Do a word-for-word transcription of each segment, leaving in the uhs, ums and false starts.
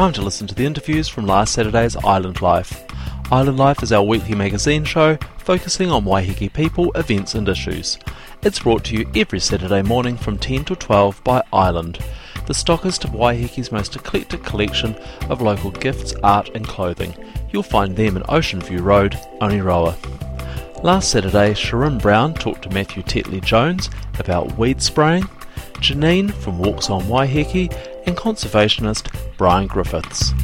time to listen to the interviews from last Saturday's Island Life. Island Life is our weekly magazine show focusing on Waiheke people, events and issues. It's brought to you every Saturday morning from ten to twelve by Island, the stockist of Waiheke's most eclectic collection of local gifts, art and clothing. You'll find them in Ocean View Road, Oniroa. Last Saturday, Sharon Brown talked to Matthew Tetley-Jones about weed spraying, Janine from Walks on Waiheke, and conservationist Brian Griffiths.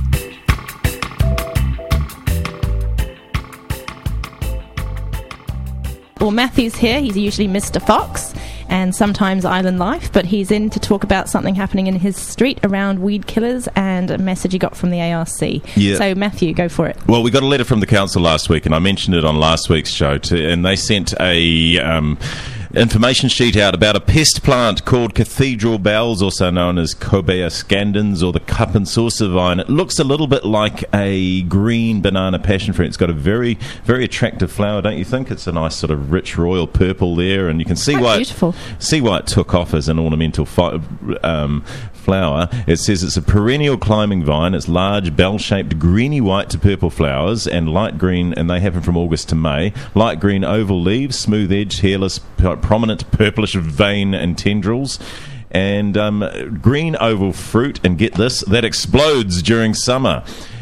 Well, Matthew's here. He's usually Mister Fox and sometimes Island Life, but he's in to talk about something happening in his street around weed killers and a message he got from the A R C. Yeah. So, Matthew, go for it. Well, we got a letter from the council last week, and I mentioned it on last week's show, too, and they sent a um, information sheet out about a pest plant called Cathedral Bells, also known as Cobea scandens or the cup and saucer vine. It looks a little bit like a green banana passion fruit. It's got a very, very attractive flower, don't you think? It's a nice sort of rich royal purple there, and you can see Quite why beautiful. It, see why it took off as an ornamental fi- um, flower. It says it's a perennial climbing vine. It's large, bell-shaped, greeny white to purple flowers, and light green, and they happen from August to May. Light green oval leaves, smooth-edged, hairless, prominent purplish vein and tendrils, and um, green oval fruit, and get this, that explodes during summer.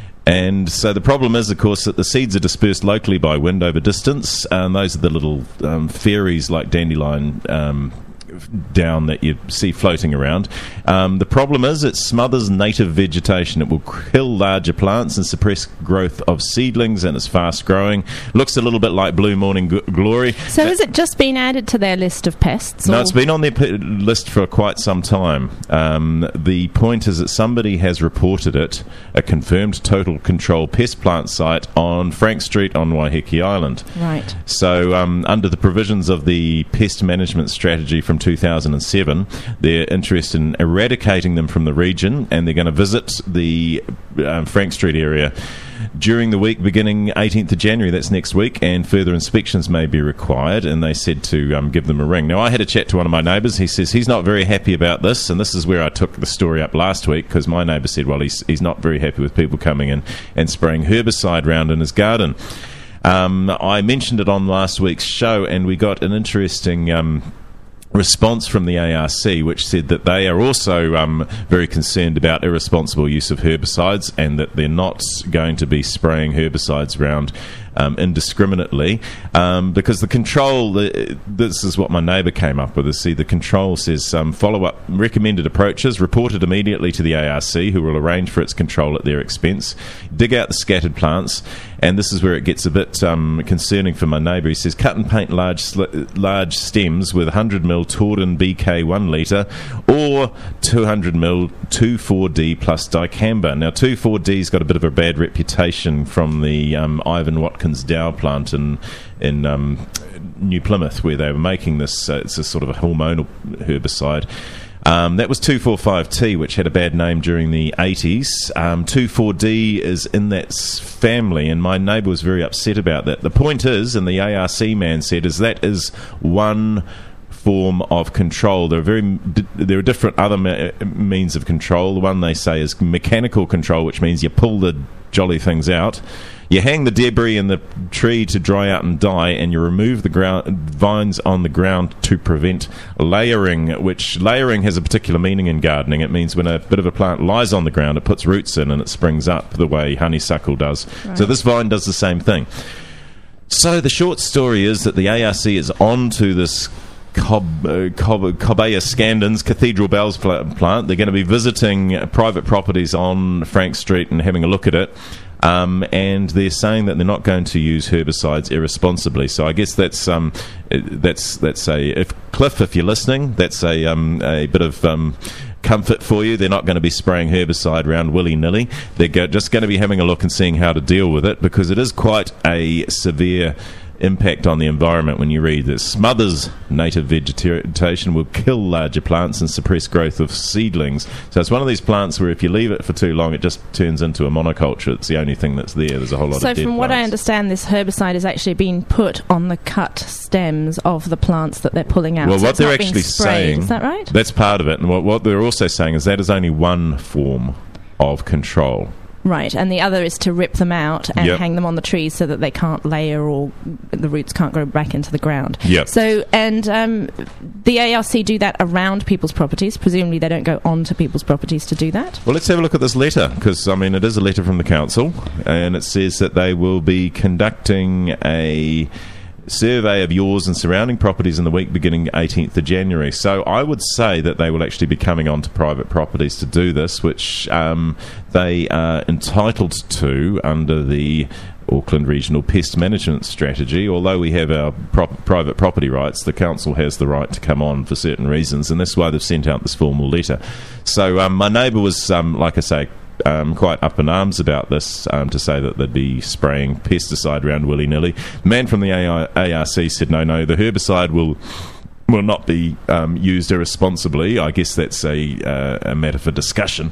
And so the problem is, of course, that the seeds are dispersed locally by wind over distance, and those are the little um, fairies like dandelion um, down that you see floating around. Um, the problem is it smothers native vegetation. It will kill larger plants and suppress growth of seedlings, and it's fast growing. Looks a little bit like blue morning g- glory. So has it just been added to their list of pests? No, or? it's been on their p- list for quite some time. Um, the point is that somebody has reported it, a confirmed total control pest plant site on Frank Street on Waiheke Island. Right. So um, under the provisions of the pest management strategy from two thousand seven, they're interested in eradicating them from the region, and they're going to visit the um, Frank Street area during the week beginning eighteenth of January, that's next week, and further inspections may be required, and they said to um, give them a ring. Now, I had a chat to one of my neighbours. He says he's not very happy about this, and this is where I took the story up last week, because my neighbour said, well, he's, he's not very happy with people coming in and spraying herbicide round in his garden. Um, I mentioned it on last week's show, and we got an interesting Um, response from the A R C, which said that they are also um, very concerned about irresponsible use of herbicides, and that they're not going to be spraying herbicides around um, indiscriminately, um, because the control, the, this is what my neighbour came up with, is see the control says um, follow-up recommended approaches reported immediately to the A R C, who will arrange for its control at their expense, dig out the scattered plants, and this is where it gets a bit um, concerning for my neighbour. He says cut and paint large sli- large stems with one hundred mil Torden B K one litre or two hundred mil two four D plus dicamba. Now two four D's got a bit of a bad reputation from the um, Ivan Watkins Dow plant in, in um, New Plymouth, where they were making this, uh, it's a sort of a hormonal herbicide. Um, that was two four five T, which had a bad name during the eighties. Um, two four D is in that family, and my neighbour was very upset about that. The point is, and the A R C man said, is that is one form of control. There are very there are different other me- means of control. The one they say is mechanical control, which means you pull the jolly things out, you hang the debris in the tree to dry out and die, and you remove the ground vines on the ground to prevent layering, which layering has a particular meaning in gardening. It means when a bit of a plant lies on the ground, it puts roots in and it springs up the way honeysuckle does. Right. So this vine does the same thing. So the short story is that the A R C is on to this Cob, uh, Cob, Cobea scandens Cathedral Bells pl- plant. They're going to be visiting uh, private properties on Frank Street and having a look at it. Um, and they're saying that they're not going to use herbicides irresponsibly. So I guess that's um, that's that's a if Cliff, if you're listening, that's a um, a bit of um, comfort for you. They're not going to be spraying herbicide around willy-nilly. They're go- just going to be having a look and seeing how to deal with it, because it is quite a severe impact on the environment when you read this. Smothers native vegetation, will kill larger plants and suppress growth of seedlings. So it's one of these plants where if you leave it for too long, it just turns into a monoculture. It's the only thing that's there. There's a whole lot so of dead from what plants. I understand, this herbicide is actually being put on the cut stems of the plants that they're pulling out. Well, so what it's they're not being actually sprayed. saying, is that right? That's part of it. And what, what they're also saying is that is only one form of control. Right, and the other is to rip them out and Yep. hang them on the trees so that they can't layer or the roots can't go back into the ground. Yep. So, and um, the A R C do that around people's properties. Presumably they don't go onto people's properties to do that. Well, let's have a look at this letter, because, I mean, it is a letter from the council, and it says that they will be conducting a survey of yours and surrounding properties in the week beginning eighteenth of January. So I would say that they will actually be coming onto private properties to do this, which um, they are entitled to under the Auckland Regional Pest Management Strategy. Although we have our prop- private property rights, the council has the right to come on for certain reasons, and that's why they've sent out this formal letter. So um, my neighbour was, um, like I say, Um, quite up in arms about this, um, to say that they'd be spraying pesticide around willy-nilly. The man from the A R C said, no, no, the herbicide will will not be um, used irresponsibly. I guess that's a, uh, a matter for discussion.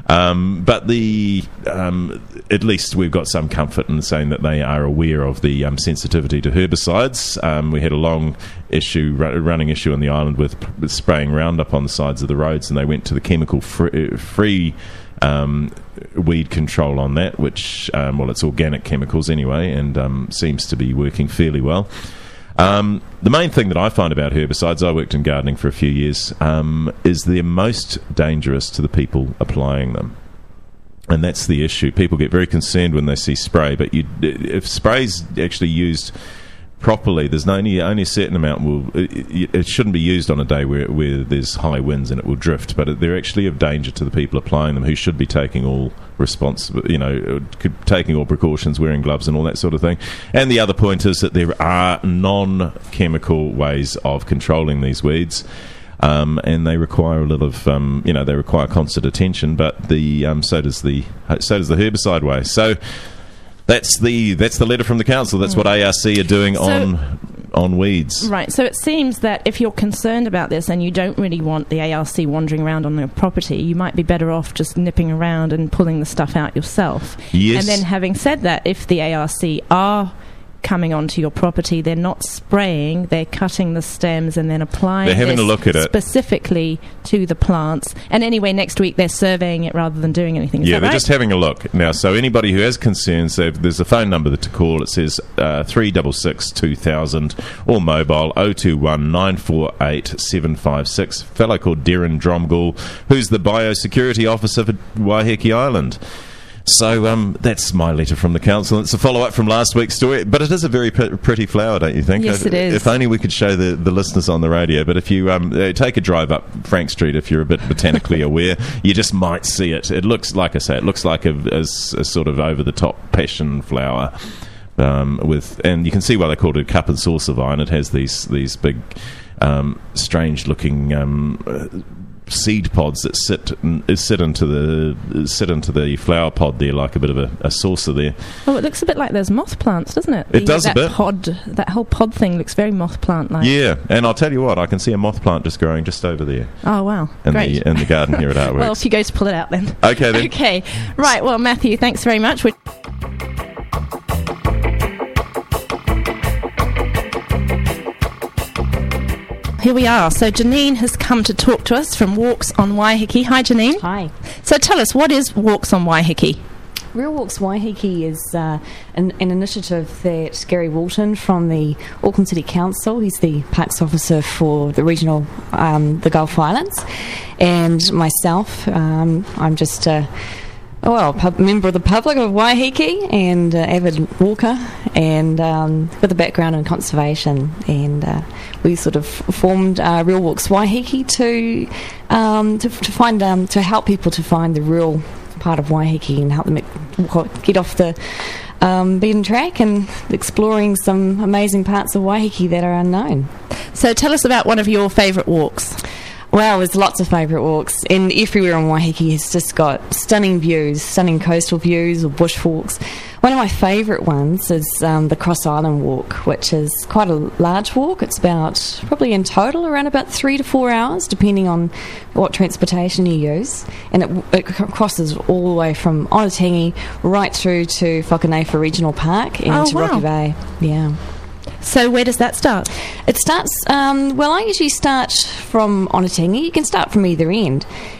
Um, but the um, at least we've got some comfort in saying that they are aware of the um, sensitivity to herbicides. Um, we had a long issue, ru- running issue on the island with, with spraying Roundup on the sides of the roads, and they went to the chemical free, free Um, weed control on that, which, um, well, it's organic chemicals anyway, and um, seems to be working fairly well. Um, the main thing that I find about herbicides, I worked in gardening for a few years, um, is they're most dangerous to the people applying them. And that's the issue. People get very concerned when they see spray, but you, if spray's actually used properly, there's only only a certain amount will it, it shouldn't be used on a day where where there's high winds and it will drift, but they're actually of danger to the people applying them, who should be taking all responsible, you know, taking all precautions, wearing gloves and all that sort of thing. And the other point is that there are non-chemical ways of controlling these weeds. Um, and they require a little of, um, you know, they require constant attention. But the um, so does the so does the herbicide way. So that's the that's the letter from the council. That's what A R C are doing So- on on weeds. Right, so it seems that if you're concerned about this and you don't really want the A R C wandering around on your property, you might be better off just nipping around and pulling the stuff out yourself. Yes. And then having said that, if the A R C are coming onto your property, they're not spraying, they're cutting the stems and then applying They're having this a look at it. specifically to the plants. And anyway, next week they're surveying it rather than doing anything. Is Yeah, that they're right? just having a look. Now, so anybody who has concerns, they've- there's a phone number to call. It says uh, three six six, two thousand or mobile oh two one, nine four eight, seven five six. A fellow called Darren Dromgoole, who's the biosecurity officer for Waiheke Island. So um, that's my letter from the council. It's a follow-up from last week's story, but it is a very p- pretty flower, don't you think? Yes, if, it is. If only we could show the, the listeners on the radio, but if you um, uh, take a drive up Frank Street, if you're a bit botanically aware, you just might see it. It looks, like I say, it looks like a, a, a sort of over-the-top passion flower. Um, with and you can see why they called it a cup and saucer vine. It has these, these big, um, strange-looking... Um, uh, seed pods that sit sit into the sit into the flower pod there, like a bit of a, a saucer there. Oh, it looks a bit like those moth plants, doesn't it? It does a that bit. Pod, that whole pod thing looks very moth plant-like. Yeah, and I'll tell you what, I can see a moth plant just growing just over there Oh, wow. in Great. the in the garden here at Artworks. Well, if you go to pull it out then. Okay, then. Okay. Right, well, Matthew, thanks very much. We're Here we are. So Janine has come to talk to us from Walks on Waiheke. Hi, Janine. Hi. So tell us, what is Walks on Waiheke? Real Walks Waiheke is uh, an, an initiative that Gary Walton from the Auckland City Council, he's the Parks Officer for the regional, um, the Gulf Islands, and myself, um, I'm just a well, pub- member of the public of Waiheke and uh, avid walker, and um, with a background in conservation, and uh, we sort of formed uh, Real Walks Waiheke to um, to, to find um, to help people to find the real part of Waiheke and help them get off the um, beaten track and exploring some amazing parts of Waiheke that are unknown. So tell us about one of your favourite walks. Well, there's lots of favourite walks, and everywhere on Waiheke has just got stunning views, stunning coastal views or bush walks. One of my favourite ones is um, the Cross Island Walk, which is quite a large walk. It's about, probably in total, around about three to four hours, depending on what transportation you use. And it, it crosses all the way from Onotangi right through to Whakanefa Regional Park and Oh, to wow. Rocky Bay. Yeah. So where does that start? It starts, um, well, I usually start from Onotangi. You can start from either end.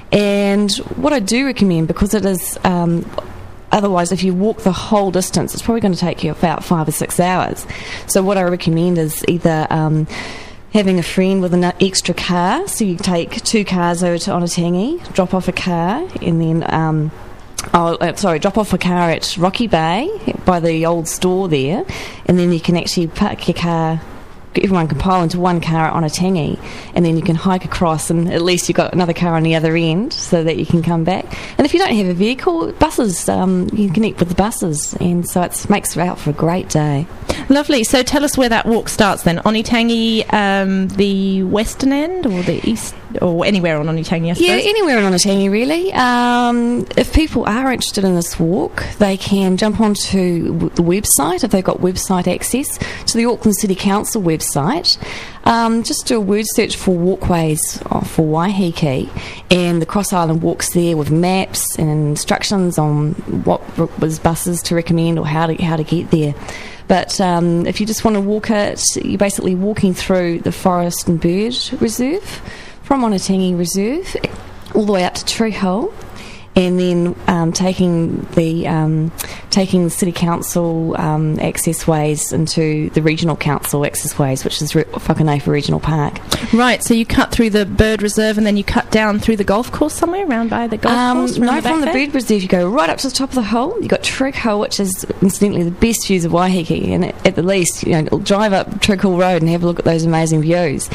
And what I do recommend, because it is... Um, Otherwise, if you walk the whole distance, it's probably going to take you about five or six hours. So what I recommend is either um, having a friend with an extra car. So you take two cars over to Onotangi, drop off a car, and then... Um, Oh, uh, sorry, drop off a car at Rocky Bay by the old store there, and then you can actually park your car... Everyone can pile into one car on a Onotangi, and then you can hike across, and at least you've got another car on the other end so that you can come back. And if you don't have a vehicle, buses, um, you can connect with the buses, and so it makes it out for a great day. Lovely. So tell us where that walk starts then. Onotangi, um, the western end or the east, or anywhere on Onotangi, I suppose? Yeah, anywhere on Onotangi, really. Um, if people are interested in this walk, they can jump onto the website, if they've got website access, to the Auckland City Council website. Um, just do a word search for walkways for Waiheke, and the Cross Island walks there with maps and instructions on what was buses to recommend or how to how to get there. But um, if you just want to walk it, you're basically walking through the Forest and Bird Reserve from Onotangi Reserve all the way up to Tree Hole, and then um, taking the um, taking the City Council um, access ways into the Regional Council access ways, which is Re- Whakanaiwha Regional Park. Right, so you cut through the bird reserve and then you cut down through the golf course somewhere, around by the golf um, course? No, the from the there? bird reserve you go right up to the top of the hole. You've got Trig Hole, which is incidentally the best views of Waiheke, and at the least, you know, drive up Trig Hole Road and have a look at those amazing views.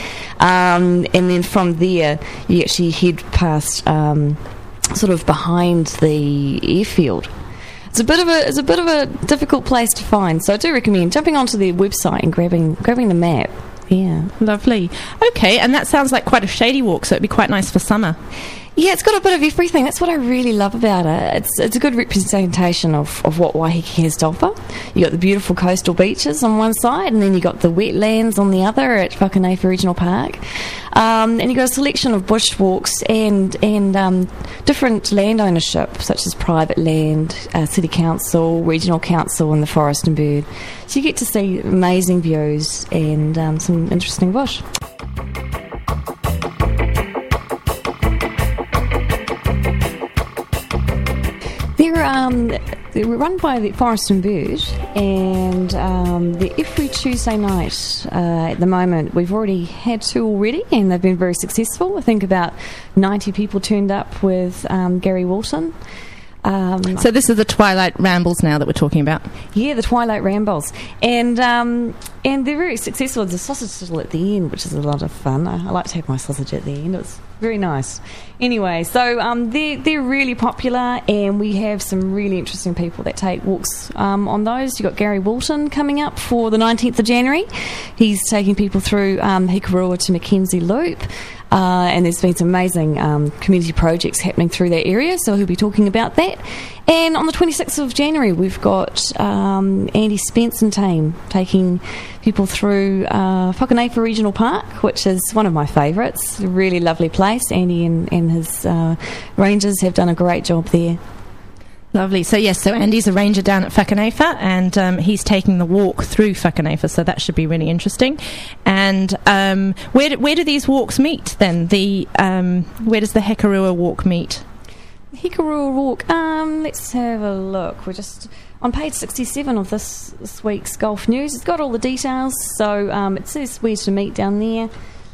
Um, and then from there, you actually head past... Um, sort of behind the airfield. It's a bit of a it's a bit of a difficult place to find, so I do recommend jumping onto their website and grabbing grabbing the map. Yeah, lovely. Okay, and that sounds like quite a shady walk, so it'd be quite nice for summer. Yeah, it's got a bit of everything. That's what I really love about it. It's it's a good representation of, of what Waiheke has to offer. You got the beautiful coastal beaches on one side, and then you got the wetlands on the other at Whakanaiwha Regional Park. Um, and you got a selection of bushwalks and and um, different land ownership, such as private land, uh, city council, regional council, and the Forest and Bird. So you get to see amazing views and um, some interesting bush. They're, um, they're run by the Forest and Bird, and um, they're every Tuesday night uh, at the moment. We've already had two already, and they've been very successful. I think about ninety people turned up with um, Gary Walton. Um, so this is the Twilight Rambles now that we're talking about? Yeah, the Twilight Rambles. And um, and they're very successful. There's a sausage sizzle at the end, which is a lot of fun. I, I like to have my sausage at the end. It's very nice. Anyway, so um, they're, they're really popular, and we have some really interesting people that take walks um, on those. You've got Gary Walton coming up for the nineteenth of January. He's taking people through um, Hikarua to Mackenzie Loop. Uh, and there's been some amazing um, community projects happening through that area, so he'll be talking about that. And on the twenty-sixth of January, we've got um, Andy Spence and team taking people through uh, Whakanaiwha Regional Park, which is one of my favourites. A really lovely place. Andy and, and his uh, rangers have done a great job there. Lovely. So yes, so Andy's a ranger down at Whakanaiwha, and um, he's taking the walk through Whakanaiwha, so that should be really interesting. And um, where do, where do these walks meet then? The um, where does the Hekarua walk meet? Hekarua walk. Um, let's have a look. We're just on page sixty-seven of this this week's Golf News. It's got all the details, so um, it says where to meet down there.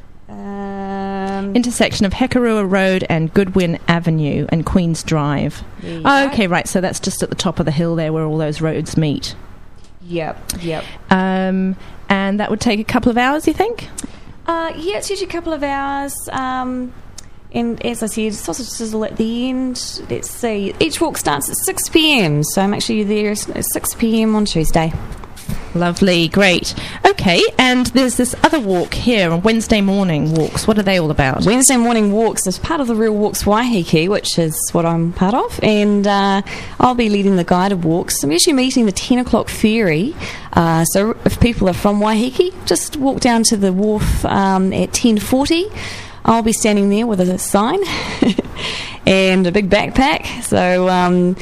Um, Intersection of Hekarua Road and Goodwin Avenue and Queen's Drive. Oh, okay, right. So that's just at the top of the hill there where all those roads meet. Yep, yep. Um, and that would take a couple of hours, you think? Uh, yeah, it's usually a couple of hours. Um, and as I said, sausage sizzle at the end. Let's see. Each walk starts at six p.m, so make sure you're there at six p.m. on Tuesday. Lovely, great. Okay, and there's this other walk here on Wednesday morning walks. What are they all about? Wednesday morning walks is part of the Real Walks Waiheke, which is what I'm part of, and uh, I'll be leading the guided walks. I'm usually meeting the ten o'clock ferry, uh, so if people are from Waiheke, just walk down to the wharf um, at ten forty. I'll be standing there with a sign and a big backpack, so um,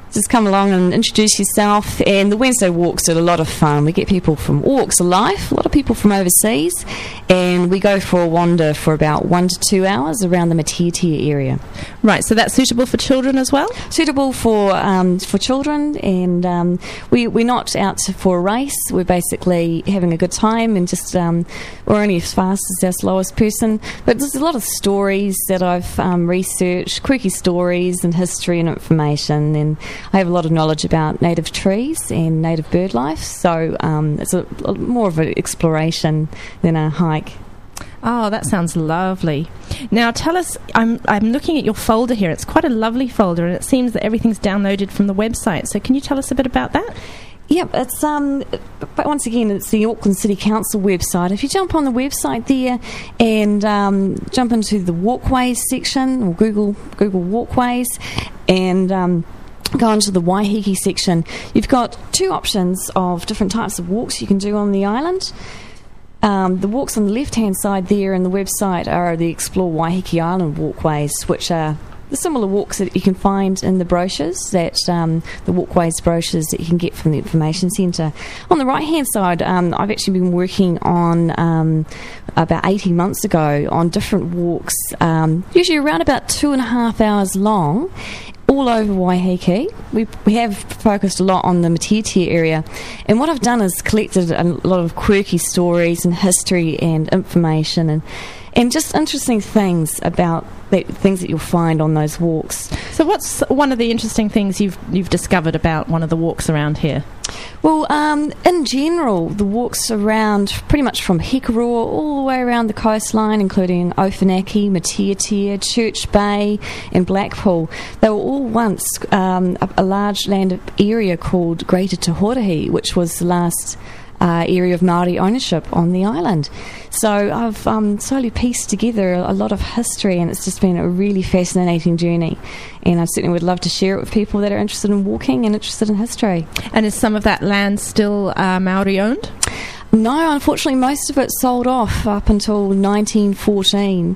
just come along and introduce yourself. And the Wednesday walks are a lot of fun. We get people from all walks of life, a lot of people from overseas, and we go for a wander for about one to two hours around the Matiatia area. Right, so that's suitable for children as well? Suitable for um, for children, and um, we, we're not out to, for a race. We're basically having a good time, and just um, we're only as fast as our slowest person. But there's a lot of stories that I've um, researched, quirky stories and history and information, and I have a lot of knowledge about native trees and native bird life, so um, it's a, a, more of an exploration than a hike. Oh, that sounds lovely. Now, tell us, I'm I'm looking at your folder here. It's quite a lovely folder, and it seems that everything's downloaded from the website. So can you tell us a bit about that? Yep, it's um, but once again, it's the Auckland City Council website. If you jump on the website there and um, jump into the walkways section, or Google Google walkways, and um, go into the Waiheke section, you've got two options of different types of walks you can do on the island. Um, the walks on the left-hand side there in the website are the Explore Waiheke Island walkways, which are the similar walks that you can find in the brochures, that um, the walkways brochures that you can get from the information centre. On the right-hand side, um, I've actually been working on um, about eighteen months ago on different walks, um, usually around about two and a half hours long, all over Waiheke. We, we have focused a lot on the Matiatia area, and what I've done is collected a lot of quirky stories and history and information, and and just interesting things about the things that you'll find on those walks. So what's one of the interesting things you've you've discovered about one of the walks around here? Well, um, in general, the walks around pretty much from Hikaroa all the way around the coastline, including Ofanaki, Matiatia, Church Bay and Blackpool, they were all once um, a, a large land area called Greater Tahoraihi, which was the last Uh, area of Māori ownership on the island. So I've um, slowly pieced together a, a lot of history, and it's just been a really fascinating journey, and I certainly would love to share it with people that are interested in walking and interested in history. And is some of that land still uh, Māori owned? No, unfortunately, most of it sold off up until nineteen fourteen,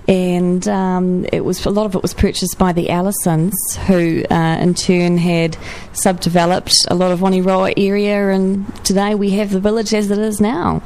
and um, it was a lot of it was purchased by the Allisons, who uh, in turn had subdeveloped a lot of Oniroa area, and today we have the village as it is now.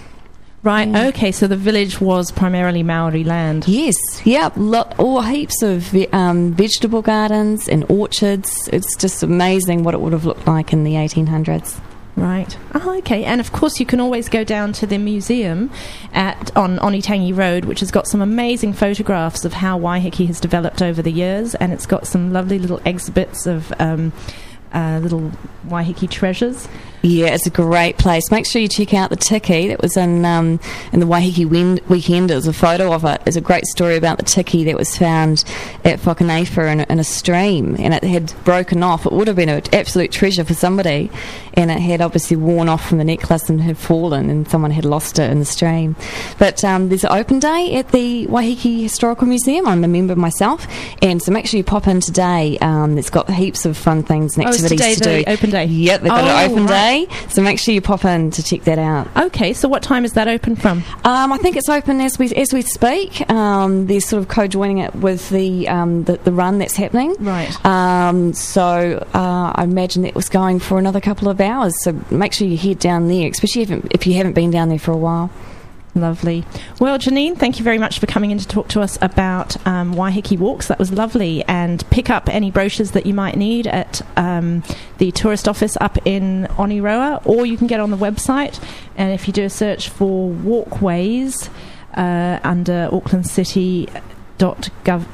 Right, Yeah. okay, so the village was primarily Maori land. Yes, yep, lot, all heaps of ve- um, vegetable gardens and orchards. It's just amazing what it would have looked like in the eighteen hundreds. Right. Oh, okay. And of course, you can always go down to the museum at on Onitangi Road, which has got some amazing photographs of how Waiheke has developed over the years, and it's got some lovely little exhibits of um, uh, little Waiheke treasures. Yeah, it's a great place. Make sure you check out the tiki that was in um, in the Waiheke Wen- Weekend. There's a photo of it. There's a great story about the tiki that was found at Whakaneifa in, in a stream, and it had broken off. It would have been an absolute treasure for somebody, and it had obviously worn off from the necklace and had fallen, and someone had lost it in the stream. But um, there's an open day at the Waiheke Historical Museum. I'm a member myself, and so make sure you pop in today. Um, it's got heaps of fun things and Oh, is activities today to do. the open day? Yep, they've got Oh, an open right. day. So make sure you pop in to check that out. Okay, so what time is that open from? Um, I think it's open as we as we speak. Um, they're sort of co-joining it with the um, the, the run that's happening. Right. Um, so uh, I imagine it was going for another couple of hours. So make sure you head down there, especially if, if you haven't been down there for a while. Lovely. Well, Janine, thank you very much for coming in to talk to us about um, Waiheke Walks. That was lovely. And pick up any brochures that you might need at um, the tourist office up in Oniroa, or you can get on the website. And if you do a search for walkways uh, under auckland city dot gov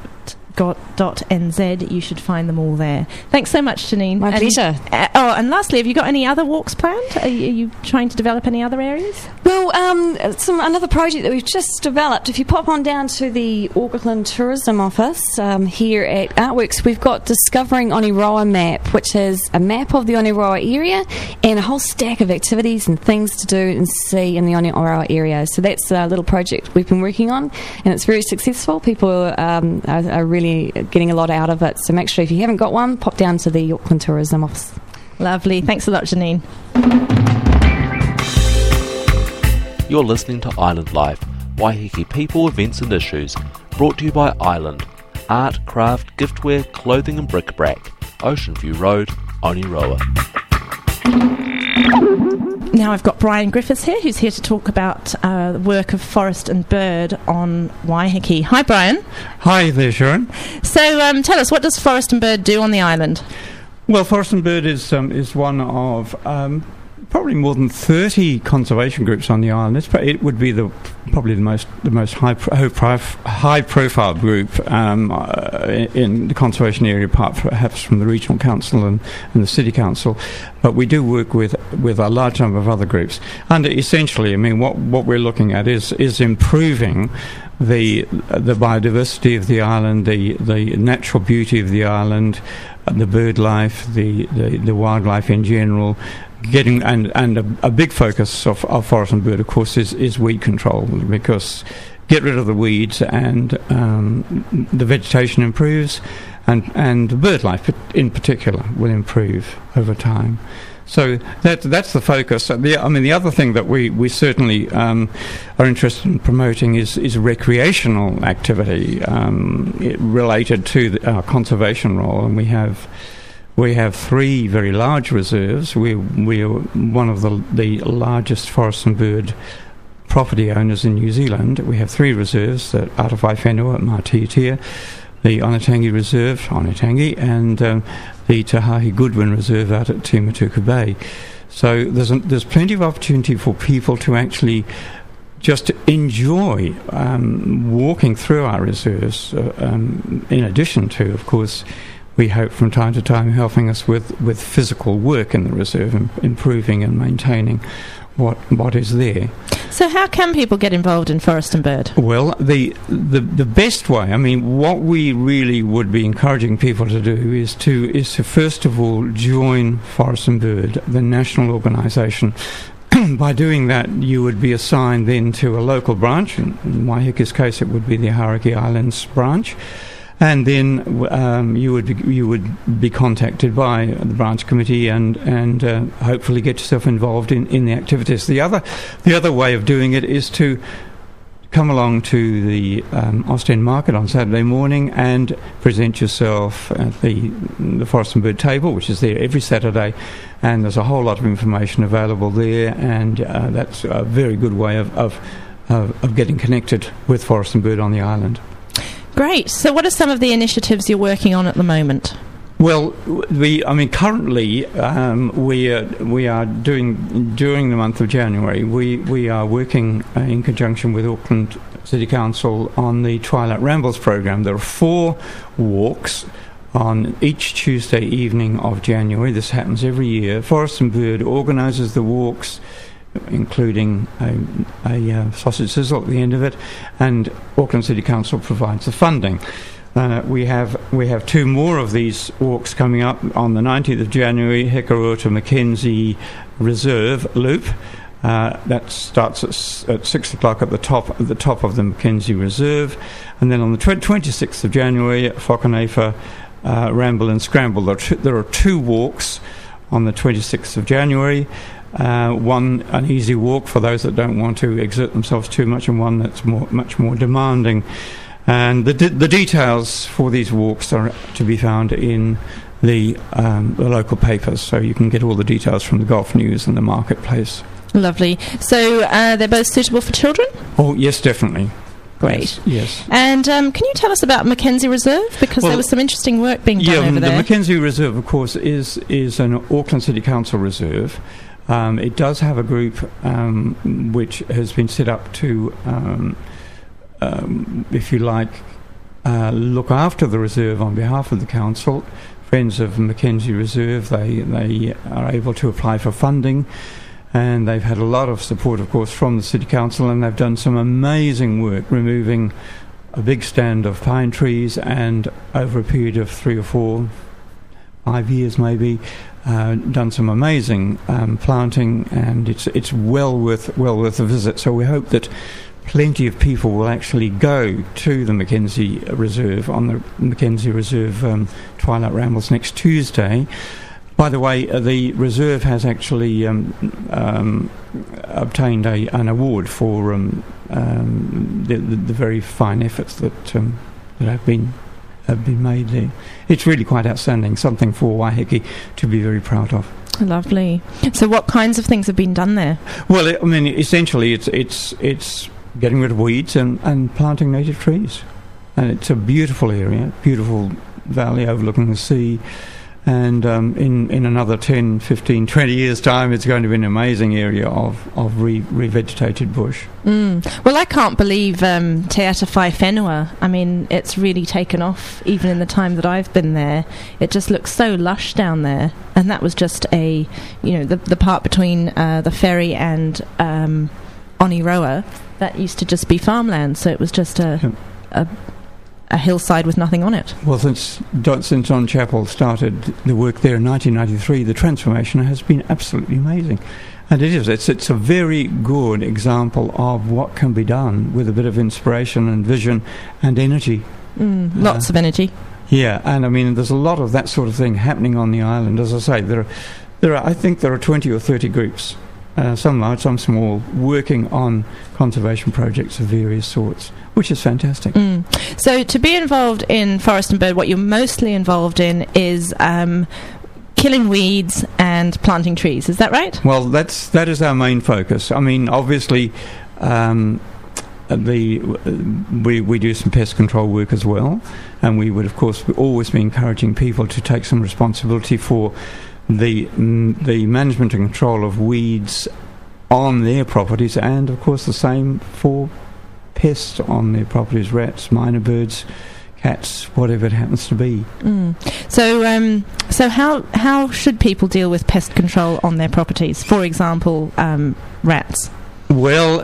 dot n z, you should find them all there. Thanks so much, Janine. My and, pleasure. Uh, oh, and lastly, have you got any other walks planned? Are you, are you trying to develop any other areas? Well, um, some another project that we've just developed. If you pop on down to the Auckland Tourism Office um, here at Artworks, we've got Discovering Oniroa Map, which is a map of the Oniroa area and a whole stack of activities and things to do and see in the Oniroa area. So that's a little project we've been working on, and it's very successful. People um, are, are really getting a lot out of it. So make sure if you haven't got one, pop down to the Auckland Tourism Office. Lovely. Thanks a lot, Janine. You're listening to Island Life, Waiheke people, events and issues, brought to you by Island, art, craft, giftware, clothing and bric-a-brac. Ocean View Road, Oniroa. Now I've got Brian Griffiths here, who's here to talk about uh, the work of Forest and Bird on Waiheke. Hi, Brian. Hi there, Sharon. So um, tell us, what does Forest and Bird do on the island? Well, Forest and Bird is um, is one of um, probably more than thirty conservation groups on the island. It's, it would be the probably the most the most high pro- high profile group um, uh, in the conservation area, apart perhaps from the regional council and, and the city council. But we do work with with a large number of other groups. And essentially, I mean, what what we're looking at is is improving the the biodiversity of the island, the the natural beauty of the island, the bird life, the, the, the wildlife in general. Getting and and a, a big focus of, of Forest and Bird, of course, is, is weed control, because get rid of the weeds and um, the vegetation improves, and and the bird life in particular will improve over time. So that that's the focus. The, I mean, the other thing that we we certainly um, are interested in promoting is is recreational activity um, related to the, our conservation role, and we have. We have three very large reserves. We we are one of the the largest forest and bird property owners in New Zealand. We have three reserves: the Atawhai Whenua at Matiatia, the Onotangi Reserve, Onotangi, and um, the Tahahi Goodwin Reserve out at Tumatuka Bay. So there's a, there's plenty of opportunity for people to actually just enjoy um, walking through our reserves. Uh, um, in addition to, of course, we hope from time to time helping us with, with physical work in the reserve, im- improving and maintaining what what is there. So how can people get involved in Forest and Bird? Well, the, the the best way, I mean, what we really would be encouraging people to do is to is to first of all join Forest and Bird, the national organisation. By doing that, you would be assigned then to a local branch. In Waiheke's case, it would be the Hauraki Islands branch. And then um, you would be, you would be contacted by the branch committee and and uh, hopefully get yourself involved in, in the activities. The other the other way of doing it is to come along to the um, Ostend Market on Saturday morning and present yourself at the the Forest and Bird table, which is there every Saturday. And there's a whole lot of information available there, and uh, that's a very good way of of, of of getting connected with Forest and Bird on the island. Great. So what are some of the initiatives you're working on at the moment? Well, we, I mean, currently um, we are, we are doing, during the month of January, we, we are working uh, in conjunction with Auckland City Council on the Twilight Rambles program. There are four walks on each Tuesday evening of January. This happens every year. Forest and Bird organises the walks, including a, a uh, sausage sizzle at the end of it, and Auckland City Council provides the funding. Uh, we have we have two more of these walks coming up on the nineteenth of January, Hekaroa to Mackenzie Reserve Loop. Uh, that starts at, s- at six o'clock at the top at the top of the Mackenzie Reserve, and then on the tw- twenty-sixth of January, Whakanefa uh, Ramble and Scramble. There are, two, there are two walks on the twenty-sixth of January. Uh, one an easy walk for those that don't want to exert themselves too much, and one that's more much more demanding. And the de- the details for these walks are to be found in the um, the local papers, so you can get all the details from the Golf News and the Marketplace. Lovely. So uh, they're both suitable for children? Oh yes, definitely. Great. Yes. yes. And um, can you tell us about Mackenzie Reserve? Because Well, there was some interesting work being done Yeah, over the there. Mackenzie Reserve, of course, is is an Auckland City Council reserve. Um, it does have a group um, which has been set up to, um, um, if you like, uh, look after the reserve on behalf of the council. Friends of Mackenzie Reserve, they they are able to apply for funding, and they've had a lot of support, of course, from the City Council, and they've done some amazing work removing a big stand of pine trees, and over a period of three or four, five years maybe, uh, done some amazing um, planting, and it's it's well worth well worth a visit. So we hope that plenty of people will actually go to the Mackenzie Reserve on the Mackenzie Reserve um, Twilight Rambles next Tuesday. By the way, uh, the reserve has actually um, um, obtained a, an award for um, um, the, the, the very fine efforts that um, that have been have been made there. It's really quite outstanding, something for Waiheke to be very proud of. Lovely. So what kinds of things have been done there? Well, I mean, essentially it's it's it's getting rid of weeds and, and planting native trees. And it's a beautiful area, beautiful valley overlooking the sea. And um, in, in another ten, fifteen, twenty years' time, it's going to be an amazing area of, of re, revegetated bush. Mm. Well, I can't believe um, Te Ata Whai Whenua. I mean, it's really taken off, even in the time that I've been there. It just looks so lush down there. And that was just a, you know, the, the part between uh, the ferry and um, Oniroa, that used to just be farmland. So it was just a... Yeah. a a hillside with nothing on it. Well, since since John Chappell started the work there in nineteen ninety-three, the transformation has been absolutely amazing. And it is. It's, it's a very good example of what can be done with a bit of inspiration and vision and energy. Mm, lots uh, of energy. Yeah, and I mean, there's a lot of that sort of thing happening on the island. As I say, there are, there are I think there are twenty or thirty groups, uh, some large, some small, working on conservation projects of various sorts, which is fantastic. Mm. So to be involved in Forest and Bird, what you're mostly involved in is um, killing weeds and planting trees. Is that right? Well, that's that is our main focus. I mean, obviously, um, the we we do some pest control work as well, and we would, of course, always be encouraging people to take some responsibility for the mm, the management and control of weeds on their properties, and of course the same for pests on their properties, rats, minor birds, cats, whatever it happens to be. Mm. So, um, so how how should people deal with pest control on their properties? For example, um, rats. Well,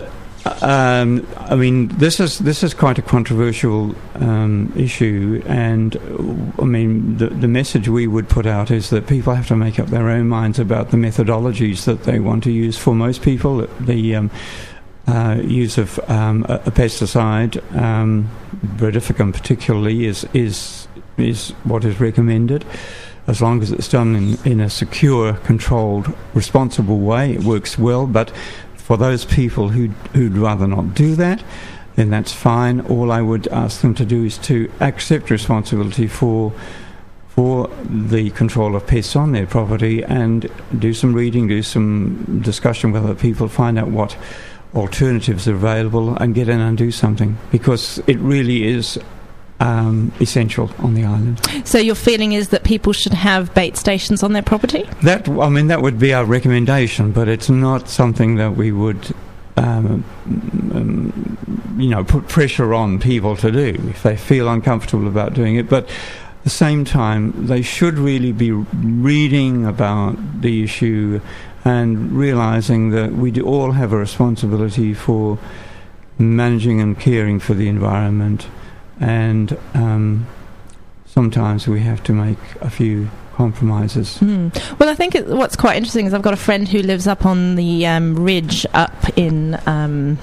um, I mean, this is this is quite a controversial um, issue, and uh, I mean, the the message we would put out is that people have to make up their own minds about the methodologies that they want to use. For most people, the um, Uh, use of um, a, a pesticide, um, Brodifacoum particularly, is is is what is recommended, as long as it's done in, in a secure, controlled, responsible way. It works well. But for those people who who'd rather not do that, then that's fine. All I would ask them to do is to accept responsibility for for the control of pests on their property, and do some reading, do some discussion with other people, find out what alternatives are available, and get in and do something, because it really is um, essential on the island. So your feeling is that people should have bait stations on their property? That, I mean, that would be our recommendation, but it's not something that we would, um, um, you know, put pressure on people to do if they feel uncomfortable about doing it. But at the same time, they should really be reading about the issue and realising that we do all have a responsibility for managing and caring for the environment, and um, sometimes we have to make a few compromises. Mm. Well, I think it, what's quite interesting is I've got a friend who lives up on the um, ridge up in um,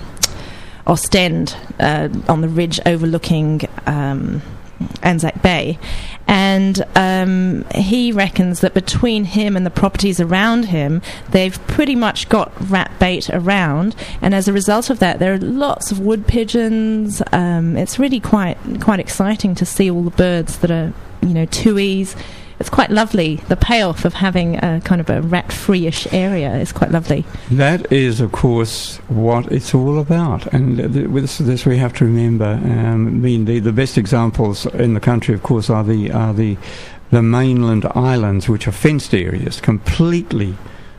Ostend, uh, on the ridge overlooking um, Anzac Bay, and um, he reckons that between him and the properties around him, they've pretty much got rat bait around, and as a result of that, there are lots of wood pigeons. Um, it's really quite quite exciting to see all the birds that are, you know, tuis. It's quite lovely. The payoff of having a kind of a rat-free-ish area is quite lovely. That is, of course, what it's all about. And th- with this, this we have to remember. Um, I mean, the, the best examples in the country, of course, are the are the the mainland islands, which are fenced areas, completely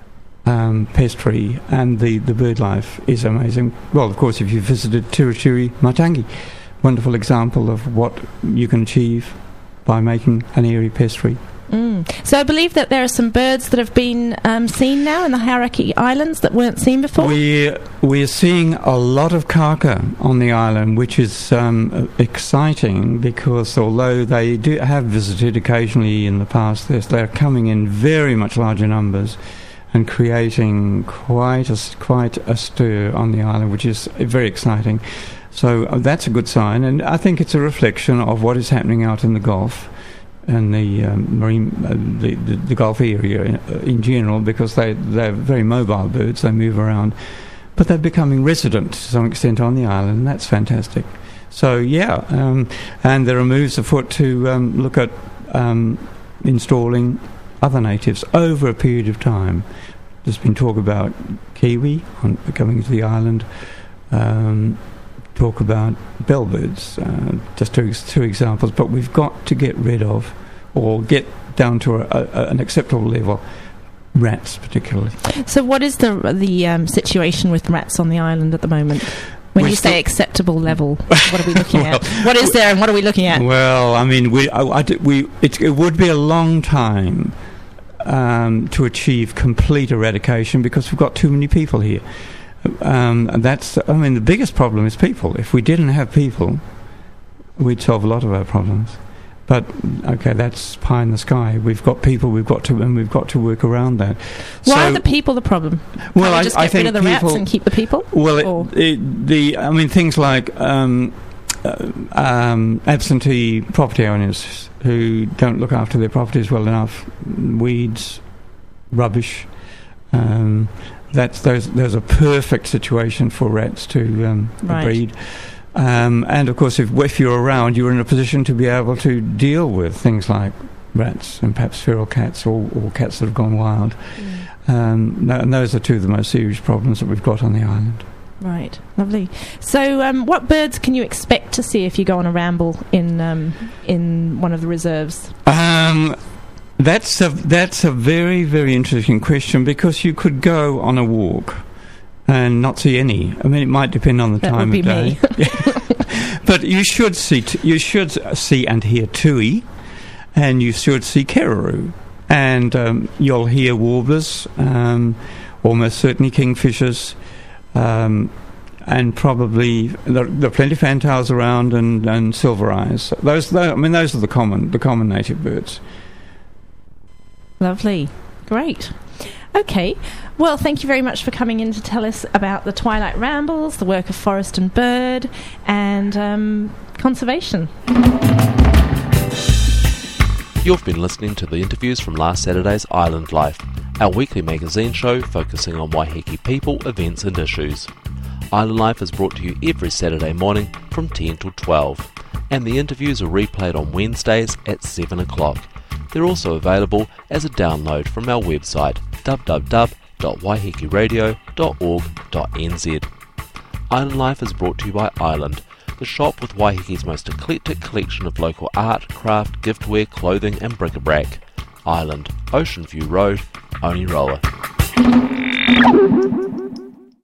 um, pest-free, and the, the bird life is amazing. Well, of course, if you visited Tiritiri Matangi, wonderful example of what you can achieve by making an area pest-free. Mm. So I believe that there are some birds that have been um, seen now in the Hauraki Islands that weren't seen before. We're, we're seeing a lot of kaka on the island, which is um, exciting, because although they do have visited occasionally in the past, they're, they're coming in very much larger numbers and creating quite a, quite a stir on the island, which is very exciting. So uh, that's a good sign, and I think it's a reflection of what is happening out in the Gulf and the um, marine, uh, the, the the Gulf area in, uh, in general, because they they're very mobile birds. They move around, but they're becoming resident to some extent on the island, and that's fantastic. So yeah, um, and there are moves afoot to um, look at um, installing other natives over a period of time. There's been talk about kiwi on, coming to the island. Um, talk about bellbirds, uh, just two, two examples. But we've got to get rid of, or get down to a, a, an acceptable level, rats particularly. So what is the the um, situation with rats on the island at the moment? When We're you say still acceptable level, what are we looking well, at? What is there and what are we looking at? Well, I mean, we, I, I, we it, it would be a long time um, to achieve complete eradication because we've got too many people here. Um, and that's, I mean, the biggest problem is people. If we didn't have people, we'd solve a lot of our problems. But okay, that's pie in the sky. We've got people. We've got to, and we've got to work around that. Why so, are the people the problem? Can't well, we I, just I get think rid of the people, rats and keep the people. Well, it, it, the I mean, things like um, uh, um, absentee property owners who don't look after their properties well enough, weeds, rubbish. Um, that's those. There's a perfect situation for rats to um, Right. breed. Um, and of course, if, if you're around, you're in a position to be able to deal with things like rats and perhaps feral cats or, or cats that have gone wild. Mm. Um, no, and those are two of the most serious problems that we've got on the island. Right, lovely. So, um, what birds can you expect to see if you go on a ramble in um, in one of the reserves? Um, that's a that's a very very interesting question because you could go on a walk and not see any. I mean, it might depend on the That time would be of day. me. But you should see t- you should see and hear tui, and you should see kereroo, and um, you'll hear warblers, um, almost certainly kingfishers, um, and probably there, there are plenty of fantails around and, and silver eyes. Those, those, I mean, those are the common the common native birds. Lovely, great. Okay, well, thank you very much for coming in to tell us about the Twilight Rambles, the work of Forest and Bird, and um, conservation. You've been listening to the interviews from last Saturday's Island Life, our weekly magazine show focusing on Waiheke people, events and issues. Island Life is brought to you every Saturday morning from ten till twelve, and the interviews are replayed on Wednesdays at seven o'clock. They're also available as a download from our website w w w dot waiheke radio dot org dot n z. Island Life is brought to you by Island, the shop with Waiheke's most eclectic collection of local art, craft, giftware, clothing and bric-a-brac. Island, Ocean View Road, Oneiroa.